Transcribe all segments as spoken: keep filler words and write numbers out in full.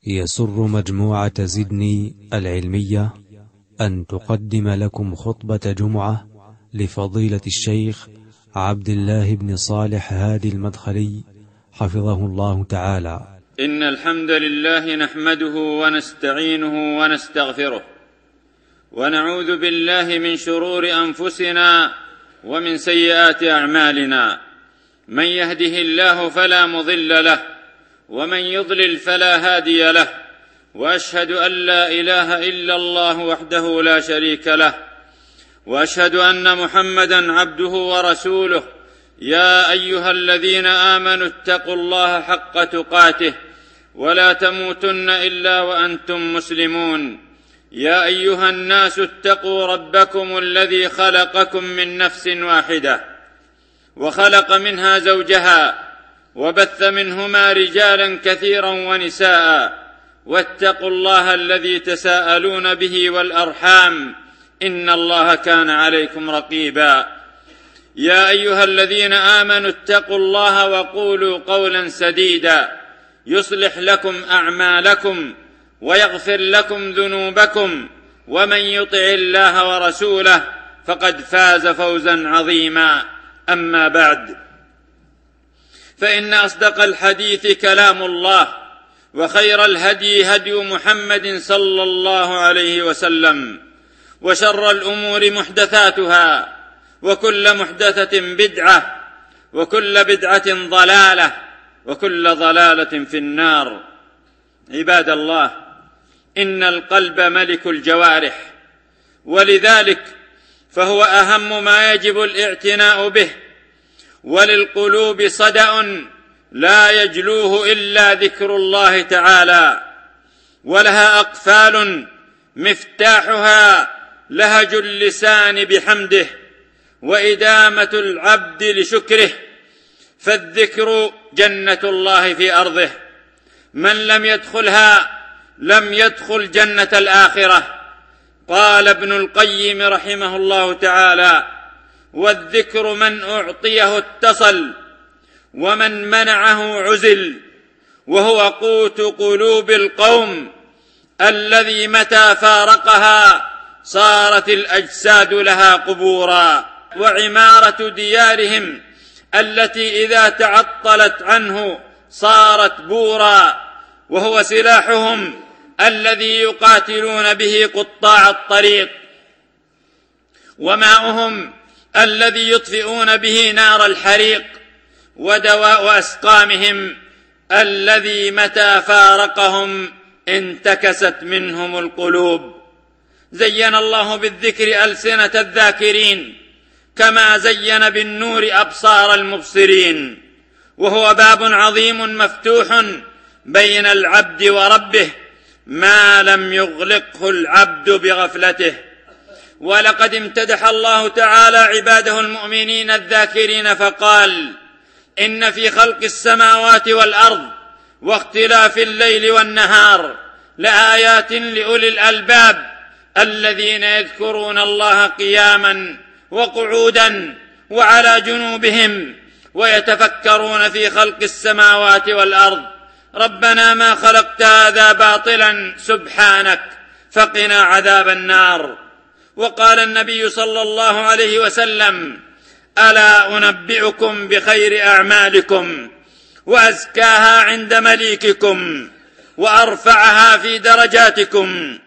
يسر مجموعة زدني العلمية أن تقدم لكم خطبة جمعة لفضيلة الشيخ عبد الله بن صالح هادي المدخلي حفظه الله تعالى. إن الحمد لله نحمده ونستعينه ونستغفره ونعوذ بالله من شرور أنفسنا ومن سيئات أعمالنا. من يهده الله فلا مضل له ومن يضلل فلا هادي له، وأشهد أن لا إله إلا الله وحده لا شريك له، وأشهد أن محمدًا عبده ورسوله. يا أيها الذين آمنوا اتقوا الله حق تقاته ولا تموتن إلا وأنتم مسلمون. يا أيها الناس اتقوا ربكم الذي خلقكم من نفس واحدة وخلق منها زوجها وبث منهما رجالا كثيرا ونساء، واتقوا الله الذي تساءلون به والأرحام إن الله كان عليكم رقيبا. يا أيها الذين آمنوا اتقوا الله وقولوا قولا سديدا يصلح لكم أعمالكم ويغفر لكم ذنوبكم، ومن يطع الله ورسوله فقد فاز فوزا عظيما. أما بعد، فإن أصدق الحديث كلام الله، وخير الهدي هدي محمد صلى الله عليه وسلم، وشر الأمور محدثاتها، وكل محدثة بدعة، وكل بدعة ضلالة، وكل ضلالة في النار. عباد الله، إن القلب ملك الجوارح، ولذلك فهو أهم ما يجب الاعتناء به، وللقلوب صدأ لا يجلوه إلا ذكر الله تعالى، ولها أقفال مفتاحها لهج اللسان بحمده وإدامة العبد لشكره، فالذكر جنة الله في أرضه، من لم يدخلها لم يدخل جنة الآخرة. قال ابن القيم رحمه الله تعالى: والذكر من أعطيه اتصل ومن منعه عزل، وهو قوت قلوب القوم الذي متى فارقها صارت الأجساد لها قبورا، وعمارة ديارهم التي إذا تعطلت عنه صارت بورا، وهو سلاحهم الذي يقاتلون به قطاع الطريق، وماؤهم الذي يطفئون به نار الحريق، ودواء أسقامهم الذي متى فارقهم انتكست منهم القلوب. زين الله بالذكر ألسنة الذاكرين كما زين بالنور أبصار المبصرين، وهو باب عظيم مفتوح بين العبد وربه ما لم يغلقه العبد بغفلته. ولقد امتدح الله تعالى عباده المؤمنين الذاكرين فقال: إن في خلق السماوات والأرض واختلاف الليل والنهار لآيات لأولي الألباب الذين يذكرون الله قياما وقعودا وعلى جنوبهم ويتفكرون في خلق السماوات والأرض ربنا ما خلقت هذا باطلا سبحانك فقنا عذاب النار. وقال النبي صلى الله عليه وسلم: ألا أنبئكم بخير أعمالكم وأزكاها عند مليككم وأرفعها في درجاتكم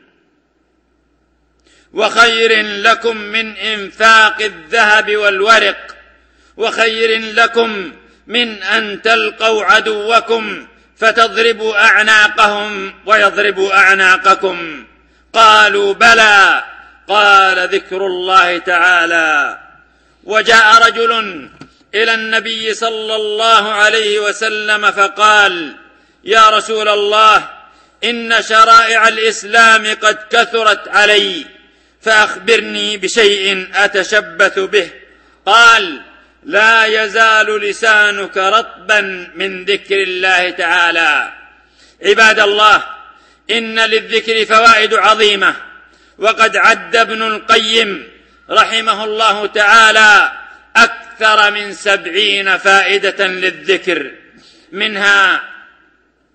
وخير لكم من إنفاق الذهب والورق وخير لكم من أن تلقوا عدوكم فتضربوا أعناقهم ويضربوا أعناقكم. قالوا: بلى. قال: ذكر الله تعالى. وجاء رجل إلى النبي صلى الله عليه وسلم فقال: يا رسول الله، إن شرائع الإسلام قد كثرت علي، فأخبرني بشيء أتشبث به. قال: لا يزال لسانك رطبا من ذكر الله تعالى. عباد الله، إن للذكر فوائد عظيمة، وقد عد ابن القيم رحمه الله تعالى أكثر من سبعين فائدة للذكر، منها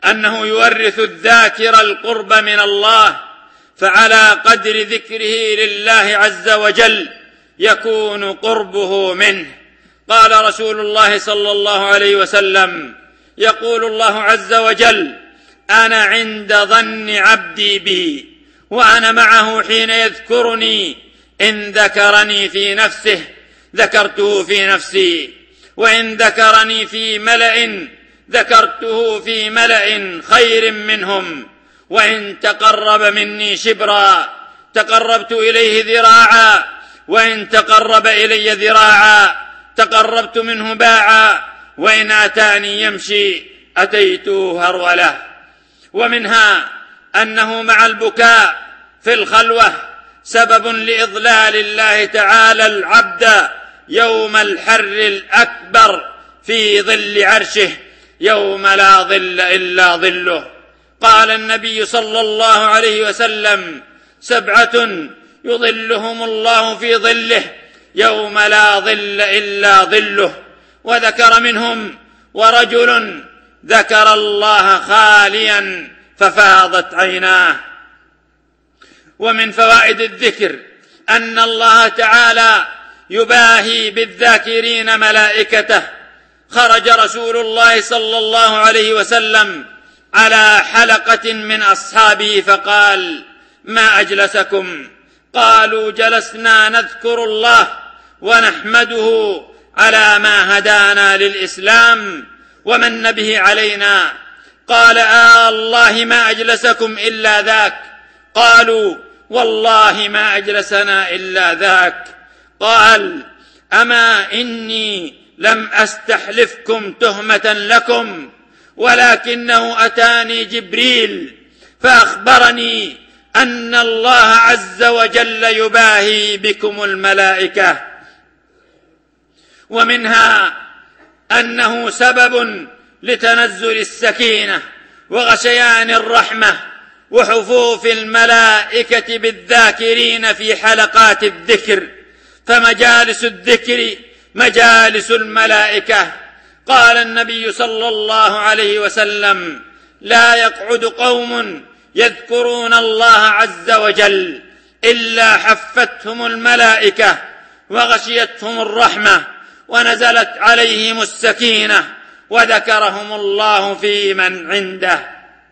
أنه يورث الذاكر القرب من الله، فعلى قدر ذكره لله عز وجل يكون قربه منه. قال رسول الله صلى الله عليه وسلم: يقول الله عز وجل: أنا عند ظن عبدي بي وأنا معه حين يذكرني، إن ذكرني في نفسه ذكرته في نفسي، وإن ذكرني في ملأ ذكرته في ملأ خير منهم، وإن تقرب مني شبرا تقربت إليه ذراعا، وإن تقرب إلي ذراعا تقربت منه باعا، وإن أتاني يمشي أتيته هرولة. ومنها أنه مع البكاء في الخلوة سبب لإضلال الله تعالى العبد يوم الحر الأكبر في ظل عرشه، يوم لا ظل إلا ظله. قال النبي صلى الله عليه وسلم: سبعة يظلهم الله في ظله يوم لا ظل إلا ظله. وذكر منهم: ورجل ذكر الله خاليا ففاضت عيناه. ومن فوائد الذكر أن الله تعالى يباهي بالذاكرين ملائكته. خرج رسول الله صلى الله عليه وسلم على حلقة من أصحابه فقال: ما أجلسكم؟ قالوا: جلسنا نذكر الله ونحمده على ما هدانا للإسلام ومن به علينا. قال: آه الله ما أجلسكم إلا ذاك. قالوا: والله ما أجلسنا إلا ذاك. قال: أما إني لم أستحلفكم تهمة لكم، ولكنه أتاني جبريل فأخبرني أن الله عز وجل يباهي بكم الملائكة. ومنها أنه سبب لتنزل السكينة وغشيان الرحمة وحفوف الملائكة بالذاكرين في حلقات الذكر، فمجالس الذكر مجالس الملائكة. قال النبي صلى الله عليه وسلم: لا يقعد قوم يذكرون الله عز وجل إلا حفتهم الملائكة وغشيتهم الرحمة ونزلت عليهم السكينة وذكرهم الله في من عنده.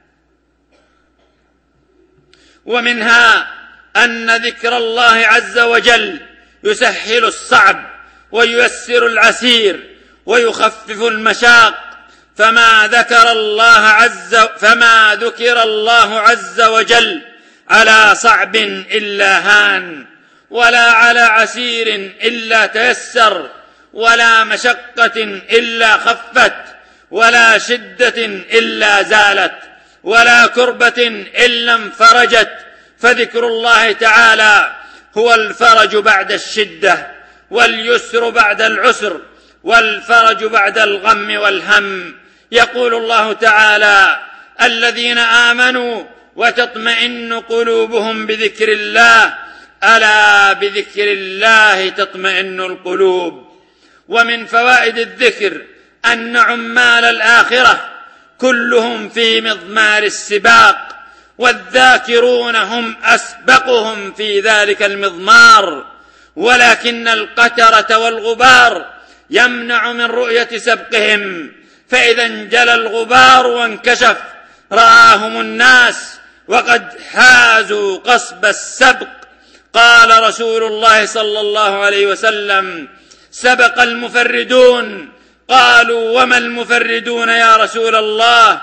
ومنها أن ذكر الله عز وجل يسهل الصعب وييسر العسير ويخفف المشاق، فما ذكر الله عز فما ذكر الله عز وجل على صعب إلا هان، ولا على عسير إلا تيسر، ولا مشقة إلا خفت، ولا شدة إلا زالت، ولا كربة إلا انفرجت. فذكر الله تعالى هو الفرج بعد الشدة، واليسر بعد العسر، والفرج بعد الغم والهم. يقول الله تعالى: الذين آمنوا وتطمئن قلوبهم بذكر الله، ألا بذكر الله تطمئن القلوب. ومن فوائد الذكر أن عمال الآخرة كلهم في مضمار السباق، والذاكرون هم أسبقهم في ذلك المضمار، ولكن القترة والغبار يمنع من رؤية سبقهم، فإذا انجلى الغبار وانكشف رآهم الناس وقد حازوا قصب السبق. قال رسول الله صلى الله عليه وسلم: سبق المفردون. قالوا: وما المفردون يا رسول الله؟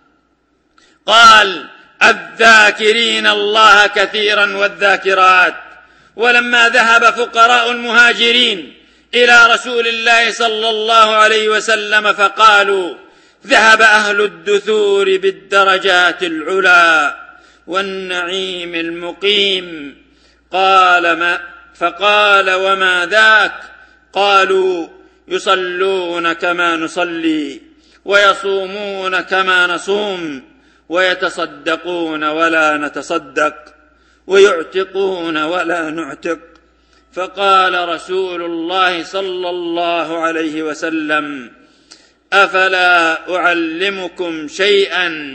قال: الذاكرين الله كثيرا والذاكرات. ولما ذهب فقراء المهاجرين إلى رسول الله صلى الله عليه وسلم فقالوا: ذهب أهل الدثور بالدرجات العلى والنعيم المقيم. قال ما فقال: وما ذاك؟ قالوا: يصلون كما نصلي، ويصومون كما نصوم، ويتصدقون ولا نتصدق، ويعتقون ولا نعتق. فقال رسول الله صلى الله عليه وسلم: أفلا أعلمكم شيئا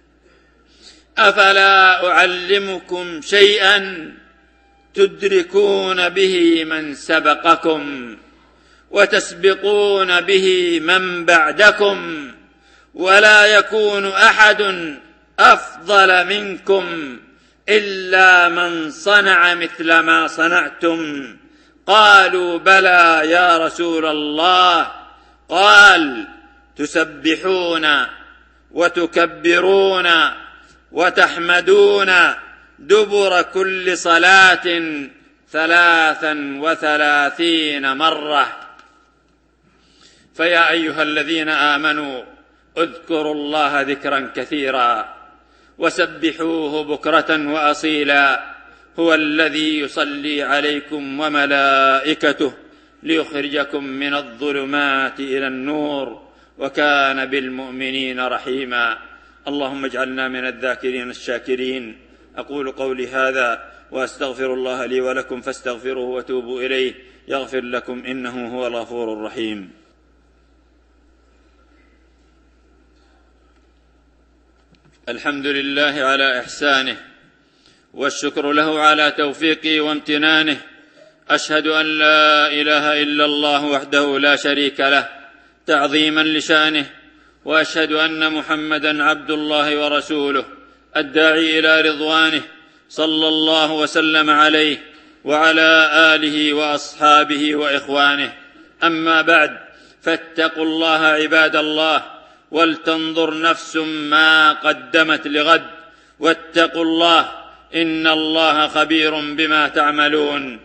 أفلا أعلمكم شيئا تدركون به من سبقكم وتسبقون به من بعدكم، ولا يكون أحد أفضل منكم إلا من صنع مثل ما صنعتم. قالوا بلى يا رسول الله. قال تسبحون وتكبرون وتحمدون دبر كل صلاة ثلاثا وثلاثين مرة. فيا أيها الذين آمنوا اذكروا الله ذكرا كثيرا وسبحوه بكرة وأصيلا، هو الذي يصلي عليكم وملائكته ليخرجكم من الظلمات إلى النور، وكان بالمؤمنين رحيما. اللهم اجعلنا من الذاكرين الشاكرين. أقول قولي هذا وأستغفر الله لي ولكم فاستغفروه وتوبوا إليه يغفر لكم إنه هو الغفور الرحيم. الحمد لله على إحسانه، والشكر له على توفيقه وامتنانه. أشهد أن لا إله إلا الله وحده لا شريك له تعظيما لشانه، وأشهد أن محمدا عبد الله ورسوله الداعي إلى رضوانه، صلى الله وسلم عليه وعلى آله وأصحابه وإخوانه. أما بعد، فاتقوا الله عباد الله، ولتنظر نفس ما قدمت لغد، واتقوا الله إن الله خبير بما تعملون.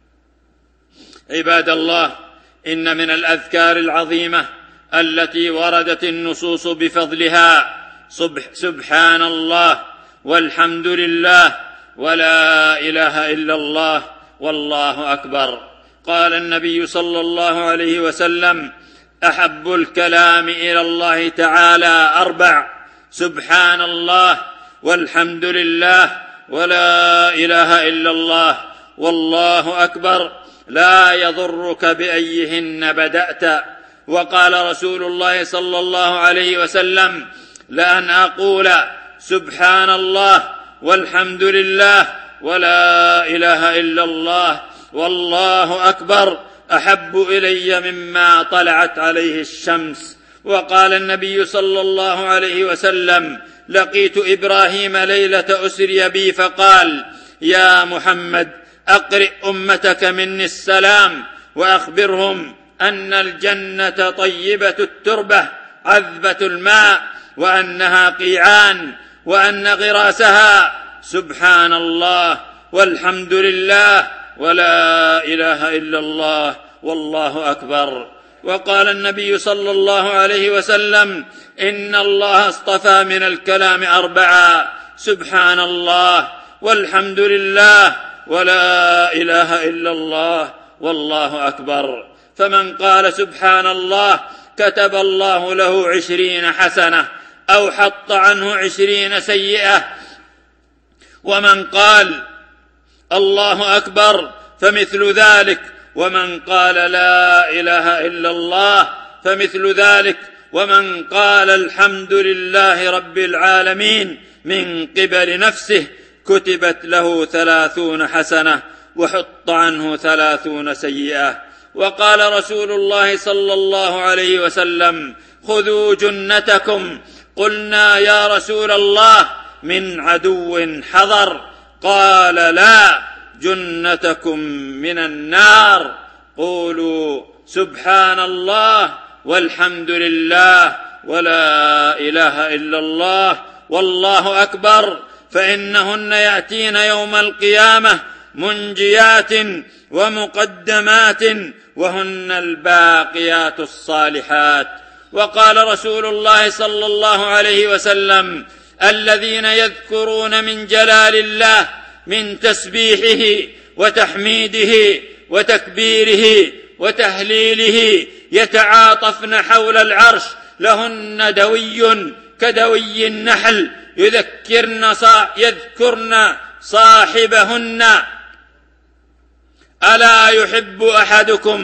عباد الله، إن من الأذكار العظيمة التي وردت النصوص بفضلها سبحان الله والحمد لله ولا إله إلا الله والله أكبر. قال النبي صلى الله عليه وسلم: أحب الكلام إلى الله تعالى أربع: سبحان الله والحمد لله ولا إله إلا الله والله أكبر، لا يضرك بأيهن بدأت. وقال رسول الله صلى الله عليه وسلم: لأن أقول سبحان الله والحمد لله ولا إله إلا الله والله أكبر أحب إلي مما طلعت عليه الشمس. وقال النبي صلى الله عليه وسلم: لقيت إبراهيم ليلة أسري بي فقال: يا محمد أقرئ أمتك مني السلام وأخبرهم أن الجنة طيبة التربة عذبة الماء، وأنها قيعان، وأن غراسها سبحان الله والحمد لله ولا إله إلا الله والله أكبر. وقال النبي صلى الله عليه وسلم: إن الله اصطفى من الكلام أربعا: سبحان الله والحمد لله ولا إله إلا الله والله أكبر. فمن قال سبحان الله كتب الله له عشرين حسنة أو حط عنه عشرين سيئة. ومن قال الله أكبر فمثل ذلك، ومن قال لا إله إلا الله فمثل ذلك، ومن قال الحمد لله رب العالمين من قبل نفسه كتبت له ثلاثون حسنة وحط عنه ثلاثون سيئة. وقال رسول الله صلى الله عليه وسلم: خذوا جنتكم. قلنا: يا رسول الله من عدو حضر؟ قال: لا، جنتكم من النار. قولوا سبحان الله والحمد لله ولا إله إلا الله والله أكبر، فإنهن يأتين يوم القيامة منجيات ومقدمات، وهن الباقيات الصالحات. وقال رسول الله صلى الله عليه وسلم: الذين يذكرون من جلال الله من تسبيحه وتحميده وتكبيره وتهليله يتعاطفن حول العرش، لهن دوي كدوي النحل، يذكرن, صا يذكرن صاحبهن: ألا يحب أحدكم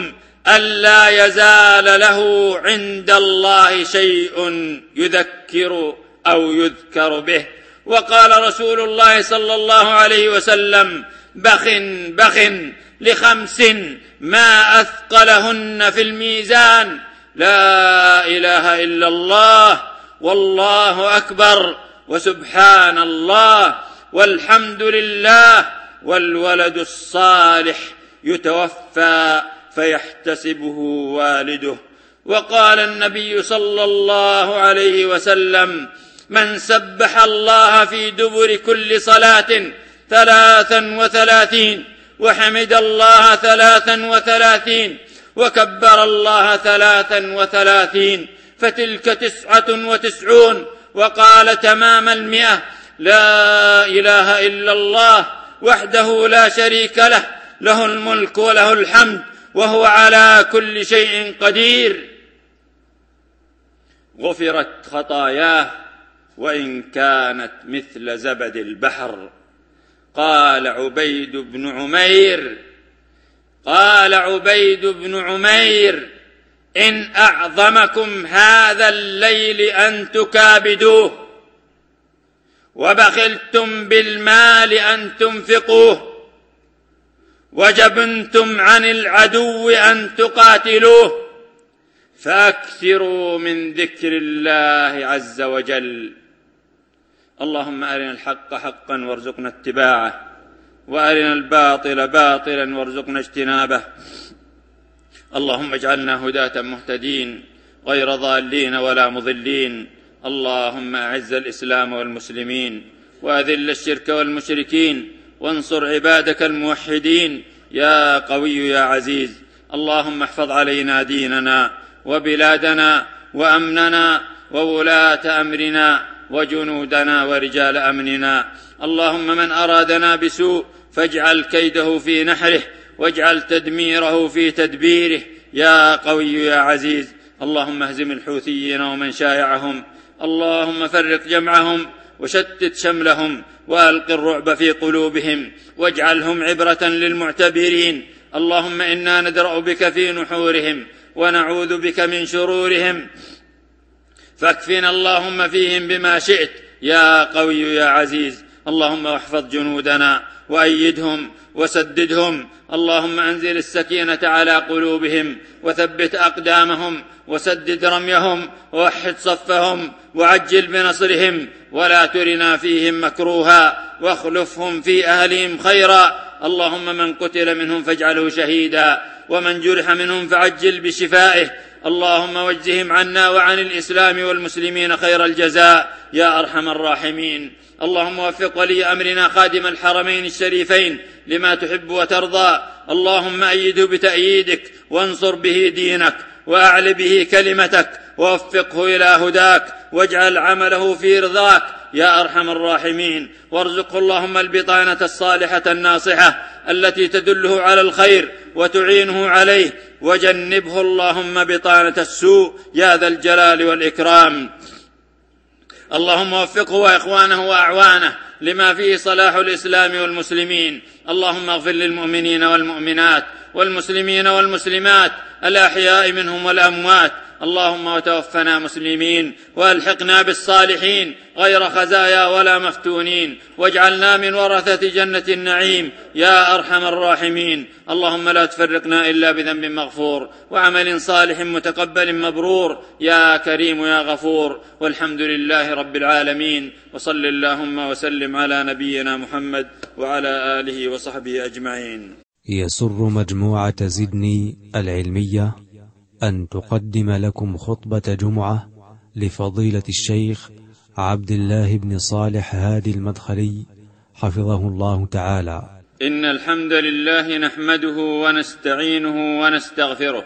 ألا يزال له عند الله شيء يذكر أو يذكر به. وقال رسول الله صلى الله عليه وسلم: بخ بخ لخمس ما أثقلهن في الميزان: لا إله إلا الله، والله أكبر، وسبحان الله، والحمد لله، والولد الصالح يتوفى فيحتسبه والده. وقال النبي صلى الله عليه وسلم: من سبح الله في دبر كل صلاة ثلاثا وثلاثين، وحمد الله ثلاثا وثلاثين، وكبر الله ثلاثا وثلاثين، فتلك تسعة وتسعون، وقال تمام المئة: لا إله إلا الله وحده لا شريك له، له الملك وله الحمد وهو على كل شيء قدير. غفرت خطاياه وإن كانت مثل زبد البحر. قال عبيد بن عمير قال عبيد بن عمير: إن أعظمكم هذا الليل أن تكابدوه، وبخلتم بالمال أن تنفقوه، وجبنتم عن العدو أن تقاتلوه، فأكثروا من ذكر الله عز وجل. اللهم أرنا الحق حقا وارزقنا اتباعه، وأرنا الباطل باطلا وارزقنا اجتنابه. اللهم اجعلنا هداة مهتدين غير ضالين ولا مضلين. اللهم أعز الإسلام والمسلمين، وأذل الشرك والمشركين، وانصر عبادك الموحدين يا قوي يا عزيز. اللهم احفظ علينا ديننا وبلادنا وأمننا وولاة أمرنا وجنودنا ورجال أمننا. اللهم من أرادنا بسوء فاجعل كيده في نحره، واجعل تدميره في تدبيره يا قوي يا عزيز. اللهم اهزم الحوثيين ومن شايعهم، اللهم فرق جمعهم وشتت شملهم، وألق الرعب في قلوبهم، واجعلهم عبرة للمعتبرين. اللهم إنا ندرأ بك في نحورهم ونعوذ بك من شرورهم، فاكفنا اللهم فيهم بما شئت يا قوي يا عزيز. اللهم واحفظ جنودنا وأيدهم وسددهم. اللهم أنزل السكينة على قلوبهم وثبت أقدامهم وسدد رميهم ووحد صفهم وعجل بنصرهم، ولا ترنا فيهم مكروها، واخلفهم في أهلهم خيرا. اللهم من قتل منهم فاجعله شهيدا، ومن جرح منهم فعجل بشفائه. اللهم وجزهم عنا وعن الإسلام والمسلمين خير الجزاء يا أرحم الراحمين. اللهم وفق ولي أمرنا خادم الحرمين الشريفين لما تحب وترضى. اللهم أيده بتأييدك، وانصر به دينك، وأعل به كلمتك، ووفقه إلى هداك، واجعل عمله في رضاك يا أرحم الراحمين. وارزقه اللهم البطانة الصالحة الناصحة التي تدله على الخير وتعينه عليه، وجنبه اللهم بطانة السوء يا ذا الجلال والإكرام. اللهم وفقه وإخوانه وأعوانه لما فيه صلاح الإسلام والمسلمين. اللهم اغفر للمؤمنين والمؤمنات والمسلمين والمسلمات الأحياء منهم والأموات. اللهم وتوفنا مسلمين، وألحقنا بالصالحين غير خزايا ولا مفتونين، واجعلنا من ورثة جنة النعيم يا أرحم الراحمين. اللهم لا تفرقنا إلا بذنب مغفور وعمل صالح متقبل مبرور يا كريم يا غفور. والحمد لله رب العالمين، وصل اللهم وسلم على نبينا محمد وعلى آله وصحبه أجمعين. يسر مجموعة زدني العلمية أن تقدم لكم خطبة جمعة لفضيلة الشيخ عبد الله بن صالح هادي المدخلي حفظه الله تعالى. إن الحمد لله نحمده ونستعينه ونستغفره،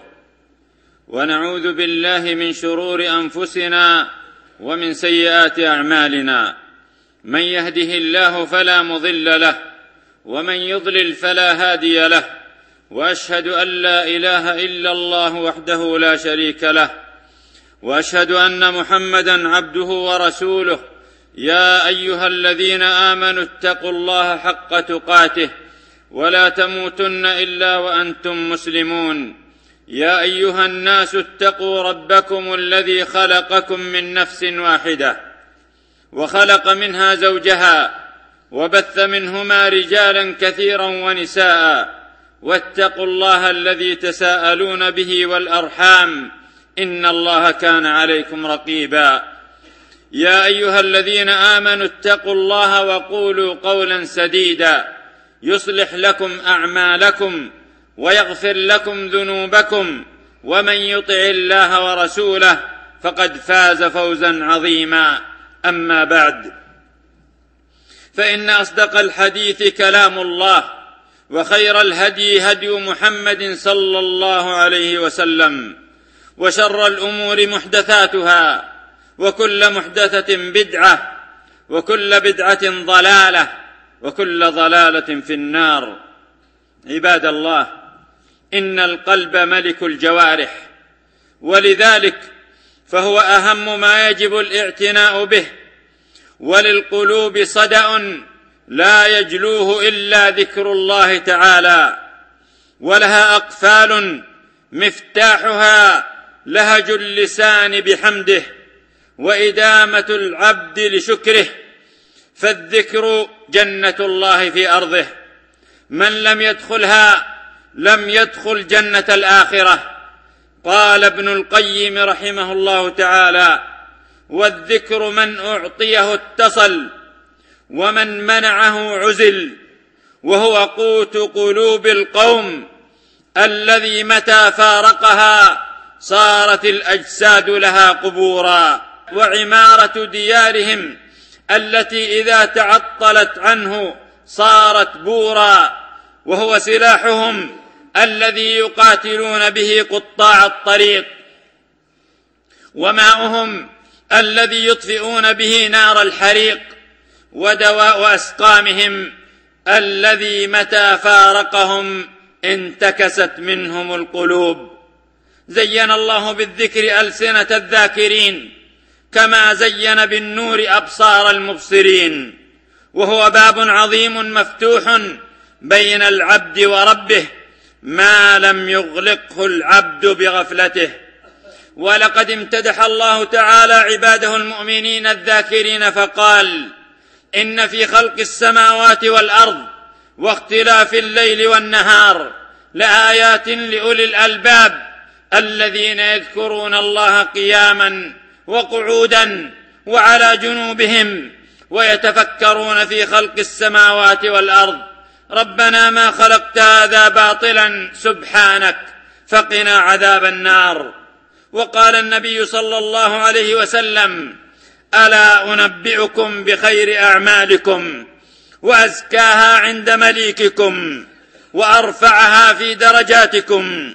ونعوذ بالله من شرور أنفسنا ومن سيئات أعمالنا. من يهده الله فلا مضل له، ومن يضلل فلا هادي له. وأشهد أن لا إله إلا الله وحده لا شريك له، وأشهد أن محمدًا عبده ورسوله. يا أيها الذين آمنوا اتقوا الله حق تقاته، ولا تموتن إلا وأنتم مسلمون. يا أيها الناس اتقوا ربكم الذي خلقكم من نفس واحدة وخلق منها زوجها وبث منهما رجالا كثيرا ونساء واتقوا الله الذي تساءلون به والأرحام إن الله كان عليكم رقيبا. يا أيها الذين آمنوا اتقوا الله وقولوا قولا سديدا يصلح لكم أعمالكم ويغفر لكم ذنوبكم ومن يطع الله ورسوله فقد فاز فوزا عظيما. أما بعد، فإن أصدق الحديث كلام الله، وخير الهدي هدي محمد صلى الله عليه وسلم، وشر الأمور محدثاتها، وكل محدثة بدعة، وكل بدعة ضلالة، وكل ضلالة في النار. عباد الله، إن القلب ملك الجوارح، ولذلك فهو أهم ما يجب الاعتناء به، وللقلوب صدأ لا يجلوه إلا ذكر الله تعالى، ولها أقفال مفتاحها لهج اللسان بحمده وإدامة العبد لشكره، فالذكر جنة الله في أرضه، من لم يدخلها لم يدخل جنة الآخرة. قال ابن القيم رحمه الله تعالى: والذكر من أعطيه اتصل ومن منعه عزل، وهو قوت قلوب القوم الذي متى فارقها صارت الأجساد لها قبورا، وعمارة ديارهم التي إذا تعطلت عنه صارت بورا، وهو سلاحهم الذي يقاتلون به قطاع الطريق، وماؤهم الذي يطفئون به نار الحريق، ودواء أسقامهم الذي متى فارقهم انتكست منهم القلوب. زين الله بالذكر ألسنة الذاكرين كما زين بالنور أبصار المبصرين، وهو باب عظيم مفتوح بين العبد وربه ما لم يغلقه العبد بغفلته. ولقد امتدح الله تعالى عباده المؤمنين الذاكرين فقال: إن في خلق السماوات والأرض واختلاف الليل والنهار لآيات لأولي الألباب الذين يذكرون الله قياما وقعودا وعلى جنوبهم ويتفكرون في خلق السماوات والأرض ربنا ما خلقت هذا باطلا سبحانك فقنا عذاب النار. وقال النبي صلى الله عليه وسلم: ألا أنبئكم بخير أعمالكم وأزكاها عند مليككم وأرفعها في درجاتكم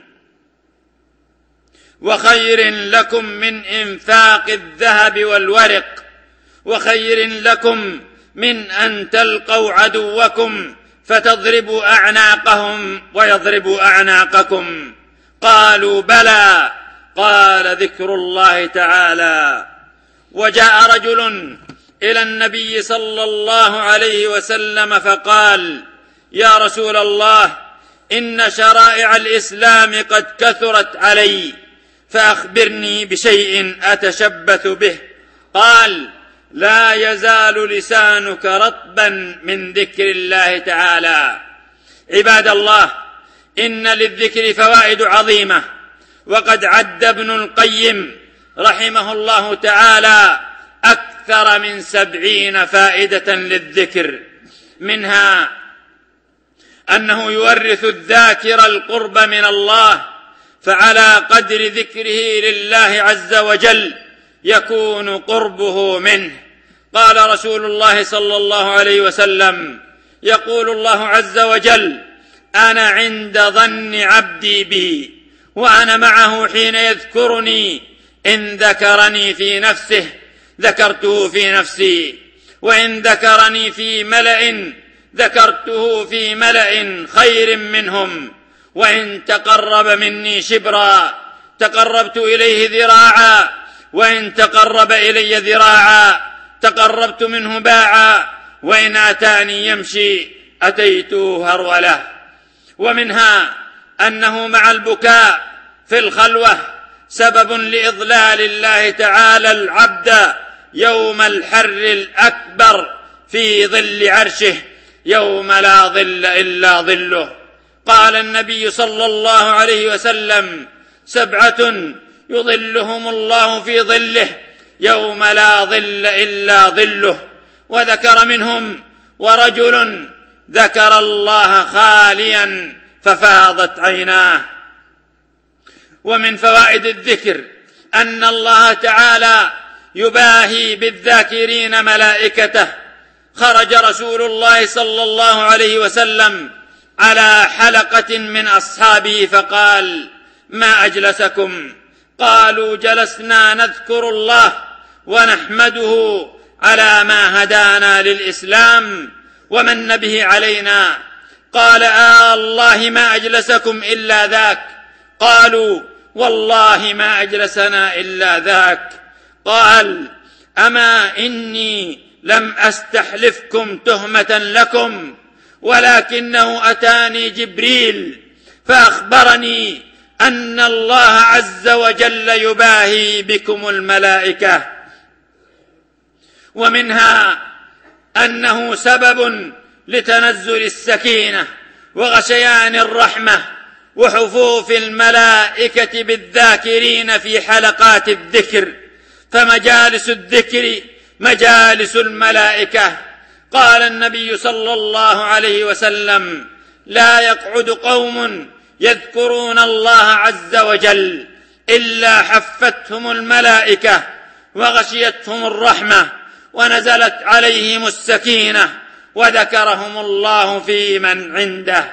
وخير لكم من إنفاق الذهب والورق وخير لكم من أن تلقوا عدوكم فتضربوا أعناقهم ويضربوا أعناقكم. قالوا: بلى. قال: ذكر الله تعالى. وجاء رجل إلى النبي صلى الله عليه وسلم فقال: يا رسول الله، إن شرائع الإسلام قد كثرت علي، فأخبرني بشيء أتشبث به. قال: لا يزال لسانك رطبا من ذكر الله تعالى. عباد الله، إن للذكر فوائد عظيمة، وقد عد ابن القيم رحمه الله تعالى أكثر من سبعين فائدة للذكر، منها أنه يورث الذاكر القرب من الله، فعلى قدر ذكره لله عز وجل يكون قربه منه. قال رسول الله صلى الله عليه وسلم: يقول الله عز وجل: أنا عند ظن عبدي بي، وأنا معه حين يذكرني، إن ذكرني في نفسه ذكرته في نفسي، وإن ذكرني في ملأ ذكرته في ملأ خير منهم، وإن تقرب مني شبرا تقربت إليه ذراعا، وإن تقرب إلي ذراعا تقربت منه باعا، وإن أتاني يمشي أتيته هرولة. ومنها أنه مع البكاء في الخلوة سبب لإضلال الله تعالى العبد يوم الحر الأكبر في ظل عرشه يوم لا ظل إلا ظله. قال النبي صلى الله عليه وسلم: سبعة يظلهم الله في ظله يوم لا ظل إلا ظله، وذكر منهم: ورجل ذكر الله خاليا ففاضت عيناه. ومن فوائد الذكر أن الله تعالى يباهي بالذاكرين ملائكته. خرج رسول الله صلى الله عليه وسلم على حلقة من أصحابه فقال: ما أجلسكم؟ قالوا: جلسنا نذكر الله ونحمده على ما هدانا للإسلام ومن به علينا. قال: آه الله ما أجلسكم إلا ذاك. قالوا: والله ما أجلسنا إلا ذاك. قال: أما إني لم أستحلفكم تهمة لكم، ولكنه أتاني جبريل فأخبرني أن الله عز وجل يباهي بكم الملائكة. ومنها أنه سبب لتنزل السكينة وغشيان الرحمة وحفوف الملائكة بالذاكرين في حلقات الذكر، فمجالس الذكر مجالس الملائكة. قال النبي صلى الله عليه وسلم: لا يقعد قوم يذكرون الله عز وجل إلا حفتهم الملائكة وغشيتهم الرحمة ونزلت عليهم السكينة وذكرهم الله في من عنده.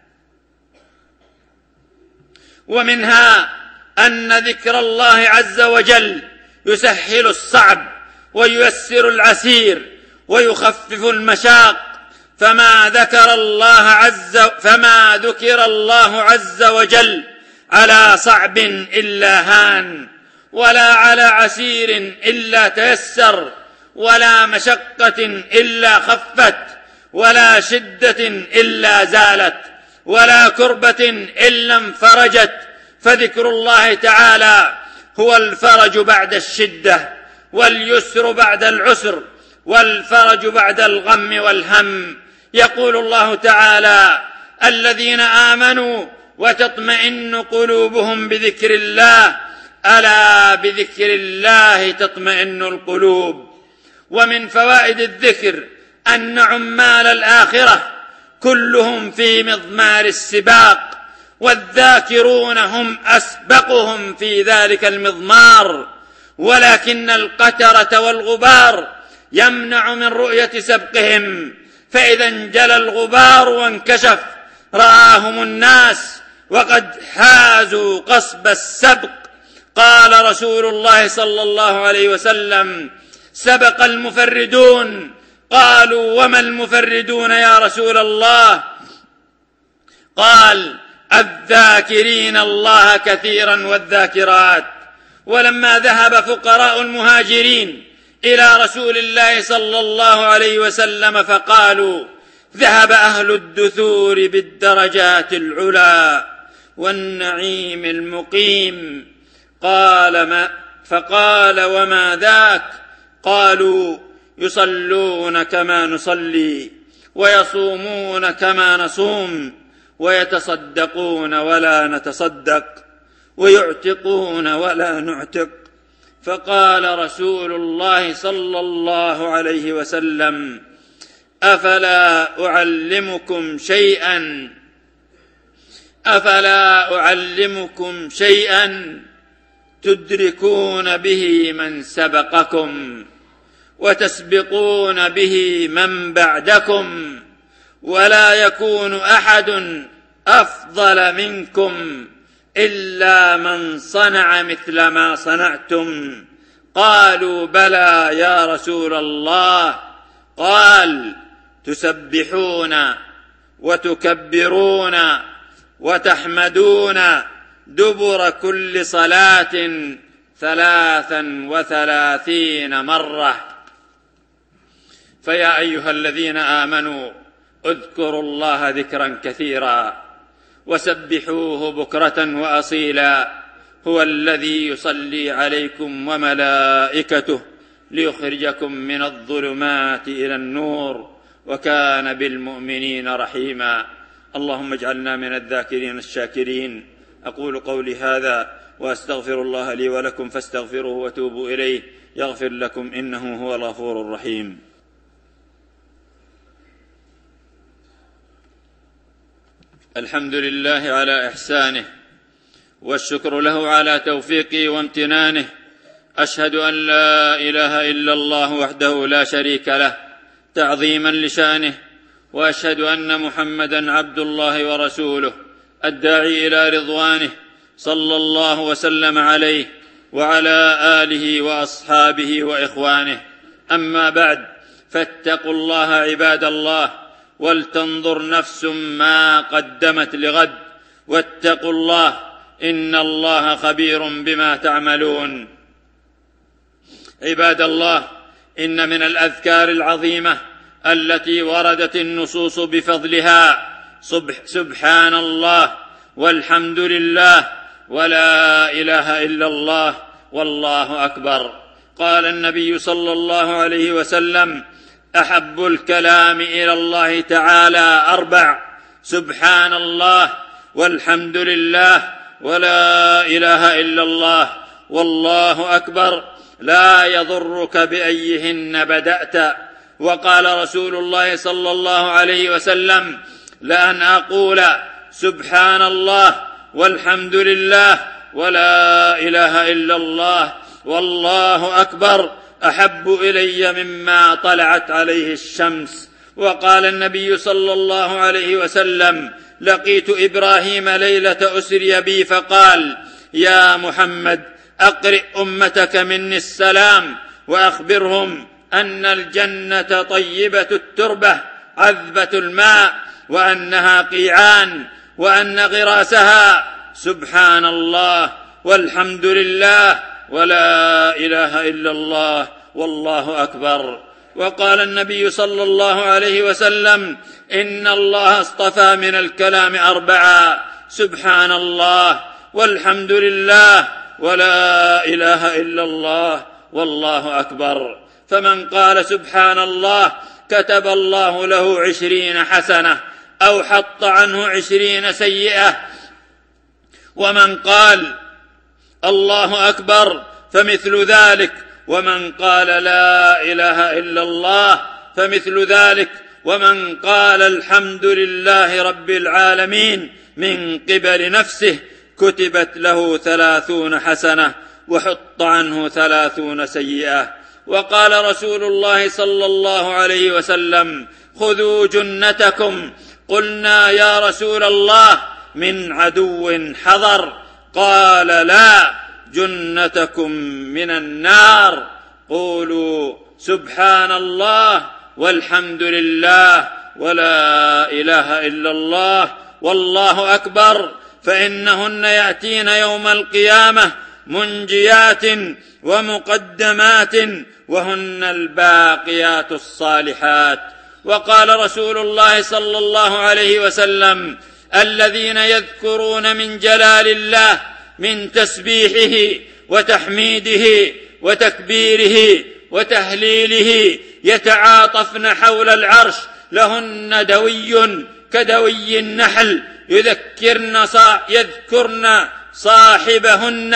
ومنها أن ذكر الله عز وجل يسهل الصعب وييسر العسير ويخفف المشاق، فما ذكر الله عز فما ذكر الله عز وجل على صعب إلا هان، ولا على عسير إلا تيسر، ولا مشقة إلا خفت، ولا شدة إلا زالت، ولا كربة إلا انفرجت. فذكر الله تعالى هو الفرج بعد الشدة، واليسر بعد العسر، والفرج بعد الغم والهم. يقول الله تعالى: الذين آمنوا وتطمئن قلوبهم بذكر الله، ألا بذكر الله تطمئن القلوب. ومن فوائد الذكر أن عمال الآخرة كلهم في مضمار السباق، والذاكرون هم أسبقهم في ذلك المضمار، ولكن القترة والغبار يمنع من رؤية سبقهم، فإذا انجلى الغبار وانكشف رآهم الناس وقد حازوا قصب السبق. قال رسول الله صلى الله عليه وسلم: سبق المفردون. قالوا: وما المفردون يا رسول الله؟ قال: الذاكرين الله كثيرا والذاكرات. ولما ذهب فقراء المهاجرين إلى رسول الله صلى الله عليه وسلم فقالوا: ذهب أهل الدثور بالدرجات العلى والنعيم المقيم. قال ما فقال: وما ذاك؟ قالوا: يصلون كما نصلي، ويصومون كما نصوم، ويتصدقون ولا نتصدق، ويعتقون ولا نعتق. فقال رسول الله صلى الله عليه وسلم: أفلا أعلمكم شيئا أفلا أعلمكم شيئا تدركون به من سبقكم وتسبقون به من بعدكم، ولا يكون أحد أفضل منكم إلا من صنع مثل ما صنعتم. قالوا: بلى يا رسول الله. قال: تسبحون وتكبرون وتحمدون دبر كل صلاة ثلاثا وثلاثين مرة. فيا أيها الذين آمنوا اذكروا الله ذكرا كثيرا وسبحوه بكرة وأصيلا هو الذي يصلي عليكم وملائكته ليخرجكم من الظلمات إلى النور وكان بالمؤمنين رحيما. اللهم اجعلنا من الذاكرين الشاكرين. أقول قولي هذا وأستغفر الله لي ولكم فاستغفروه وتوبوا إليه يغفر لكم إنه هو الغفور الرحيم. الحمد لله على إحسانه والشكر له على توفيقه وامتنانه. أشهد أن لا إله إلا الله وحده لا شريك له تعظيما لشانه، وأشهد أن محمدا عبد الله ورسوله الداعي إلى رضوانه، صلى الله وسلم عليه وعلى آله وأصحابه وإخوانه. أما بعد، فاتقوا الله عباد الله، ولتنظر نفس ما قدمت لغد، واتقوا الله إن الله خبير بما تعملون. عباد الله، إن من الأذكار العظيمة التي وردت النصوص بفضلها سبحان الله والحمد لله ولا إله إلا الله والله أكبر. قال النبي صلى الله عليه وسلم: أحب الكلام إلى الله تعالى أربع: سبحان الله والحمد لله ولا إله إلا الله والله أكبر، لا يضرك بأيهن بدأت. وقال رسول الله صلى الله عليه وسلم: لأن أقول سبحان الله والحمد لله ولا إله إلا الله والله أكبر أحب إلي مما طلعت عليه الشمس. وقال النبي صلى الله عليه وسلم: لقيت إبراهيم ليلة أسري بي فقال: يا محمد، أقرئ أمتك مني السلام وأخبرهم أن الجنة طيبة التربة عذبة الماء، وأنها قيعان، وأن غراسها سبحان الله والحمد لله ولا إله إلا الله والله أكبر. وقال النبي صلى الله عليه وسلم: إن الله اصطفى من الكلام أربعا: سبحان الله والحمد لله ولا إله إلا الله والله أكبر. فمن قال سبحان الله كتب الله له عشرين حسنة أو حط عنه عشرين سيئة. ومن قال الله أكبر فمثل ذلك. ومن قال لا إله إلا الله فمثل ذلك. ومن قال الحمد لله رب العالمين من قبل نفسه كتبت له ثلاثون حسنة وحط عنه ثلاثون سيئة. وقال رسول الله صلى الله عليه وسلم: خذوا جنتكم. قلنا: يا رسول الله، من عدو حضر؟ قال: لا، جنتكم من النار. قولوا سبحان الله والحمد لله ولا إله إلا الله والله أكبر، فإنهن يأتين يوم القيامة منجيات ومقدمات، وهن الباقيات الصالحات. وقال رسول الله صلى الله عليه وسلم: الذين يذكرون من جلال الله من تسبيحه وتحميده وتكبيره وتهليله يتعاطفن حول العرش، لهن دوي كدوي النحل، يذكرن, صا يذكرن صاحبهن.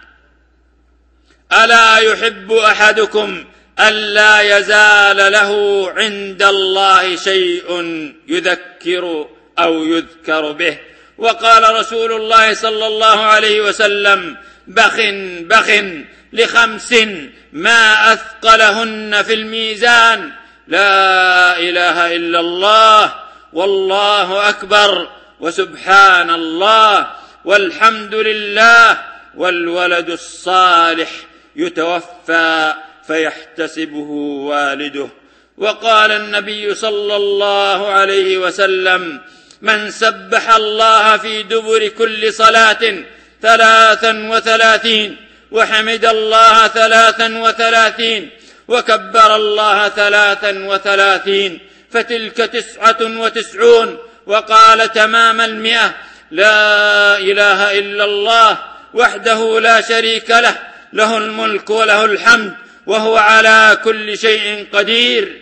ألا يحب أحدكم ألا يزال له عند الله شيء يذكر أو يذكر به. وقال رسول الله صلى الله عليه وسلم: بخ بخ لخمس ما أثقلهن في الميزان: لا إله إلا الله والله أكبر وسبحان الله والحمد لله والولد الصالح يتوفى فيحتسبه والده. وقال النبي صلى الله عليه وسلم: من سبح الله في دبر كل صلاة ثلاثا وثلاثين، وحمد الله ثلاثا وثلاثين، وكبر الله ثلاثا وثلاثين، فتلك تسعة وتسعون. وقال تمام المئة: لا إله إلا الله وحده لا شريك له، له الملك وله الحمد وهو على كل شيء قدير.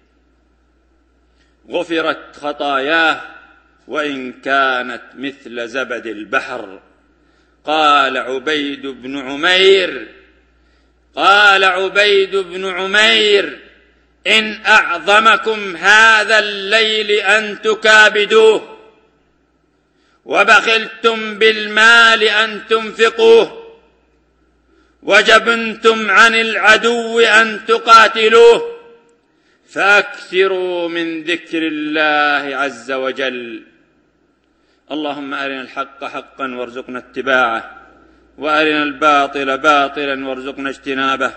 غفرت خطاياه وإن كانت مثل زبد البحر. قال عبيد بن عمير قال عبيد بن عمير إن أعظمكم هذا الليل أن تكابدوه، وبخلتم بالمال أن تنفقوه، وجبنتم عن العدو أن تقاتلوه، فأكثروا من ذكر الله عز وجل. اللهم أرنا الحق حقا وارزقنا اتباعه، وأرنا الباطل باطلا وارزقنا اجتنابه.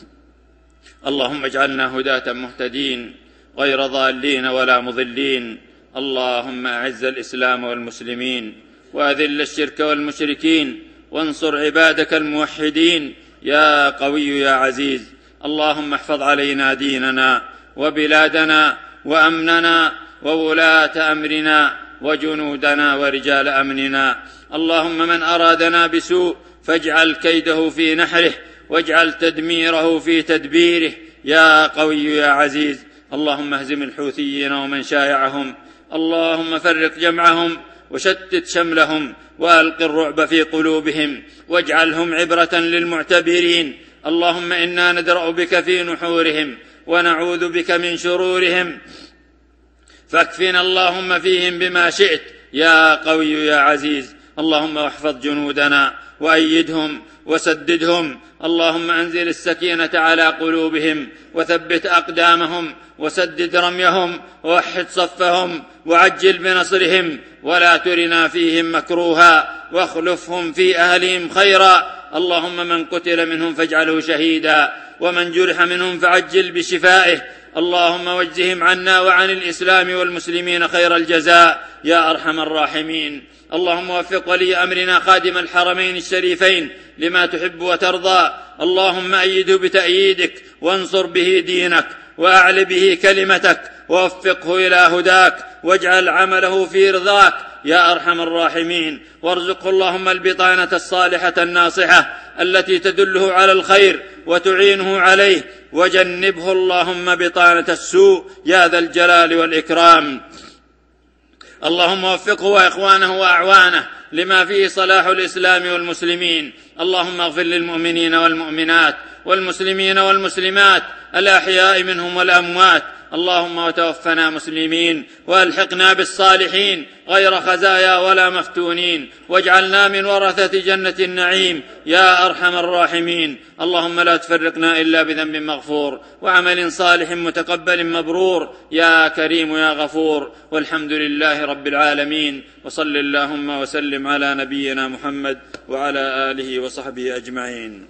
اللهم اجعلنا هداة مهتدين غير ضالين ولا مضلين. اللهم أعز الإسلام والمسلمين، وأذل الشرك والمشركين، وانصر عبادك الموحدين يا قوي يا عزيز. اللهم احفظ علينا ديننا وبلادنا وأمننا وولاة أمرنا وجنودنا ورجال أمننا. اللهم من أرادنا بسوء فاجعل كيده في نحره، واجعل تدميره في تدبيره يا قوي يا عزيز. اللهم اهزم الحوثيين ومن شايعهم، اللهم فرق جمعهم وشتت شملهم، وألق الرعب في قلوبهم، واجعلهم عبرة للمعتبرين. اللهم إنا ندرأ بك في نحورهم ونعوذ بك من شرورهم، فاكفنا اللهم فيهم بما شئت يا قوي يا عزيز. اللهم احفظ جنودنا وأيدهم وسددهم. اللهم أنزل السكينة على قلوبهم وثبت أقدامهم وسدد رميهم ووحد صفهم وعجل بنصرهم، ولا ترنا فيهم مكروها واخلفهم في أهلهم خيرا. اللهم من قتل منهم فاجعله شهيدا، ومن جرح منهم فعجل بشفائه. اللهم واجزهم عنا وعن الإسلام والمسلمين خير الجزاء يا أرحم الراحمين. اللهم وفق ولي أمرنا خادم الحرمين الشريفين لما تحب وترضى. اللهم أيده بتأييدك، وانصر به دينك، وأعل به كلمتك، ووفقه إلى هداك، واجعل عمله في رضاك يا أرحم الراحمين. وارزقه اللهم البطانة الصالحة الناصحة التي تدله على الخير وتعينه عليه، وجنبه اللهم بطانة السوء يا ذا الجلال والإكرام. اللهم وفقه وإخوانه وأعوانه لما فيه صلاح الإسلام والمسلمين. اللهم اغفر للمؤمنين والمؤمنات والمسلمين والمسلمات الأحياء منهم والأموات. اللهم وتوفنا مسلمين، وألحقنا بالصالحين غير خزايا ولا مفتونين، واجعلنا من ورثة جنة النعيم يا أرحم الراحمين. اللهم لا تفرقنا إلا بذنب مغفور وعمل صالح متقبل مبرور يا كريم يا غفور. والحمد لله رب العالمين، وصل اللهم وسلم على نبينا محمد وعلى آله وصحبه أجمعين.